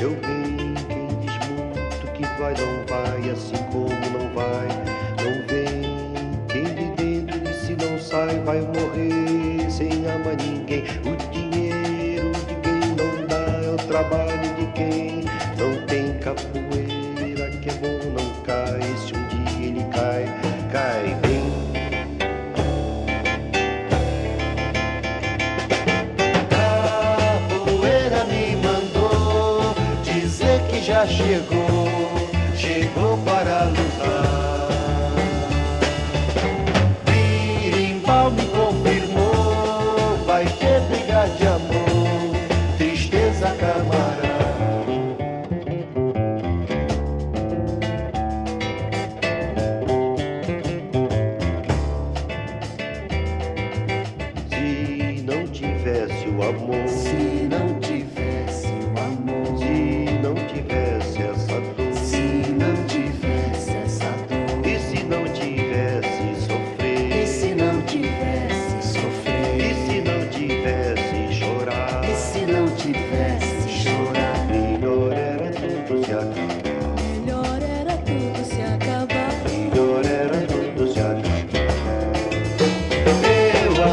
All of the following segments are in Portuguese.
Eu venho, quem diz muito que vai, não vai, assim como não vai, não vem. Quem de dentro de si não sai, vai morrer sem amar ninguém. O dinheiro de quem não dá é o trabalho de quem não tem capoeira, que é bom, não cai. Se um dia ele cai, cai bem. Já chegou para lutar. Birimbau me confirmou, vai ter briga de amor, tristeza camarada. Se não tivesse o amor, se não tivesse o amor, se não tivesse essa dor, se não tivesse essa dor, e se não tivesse sofrer, e se não tivesse sofrer, e se não tivesse chorar, e se não tivesse chorar, melhor era tudo se acabar, melhor era tudo se acabar, melhor era tudo se acabar. Eu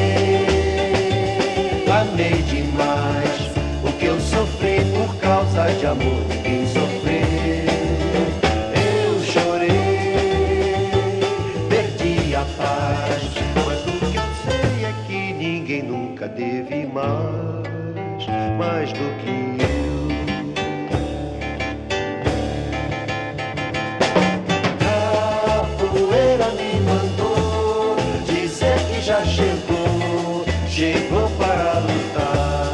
amei demais o que eu sofri por causa de amor de quem sofreu. Eu chorei, perdi a paz, mas o que eu sei é que ninguém nunca teve mais do que eu. Capoeira me mandou dizer que já chegou para lutar.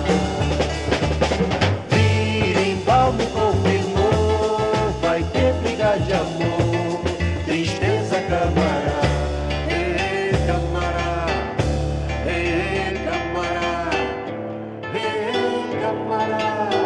Birimbau me confirmou, vai ter briga de amor, tristeza camará, ei camará, ei camará, ei camará.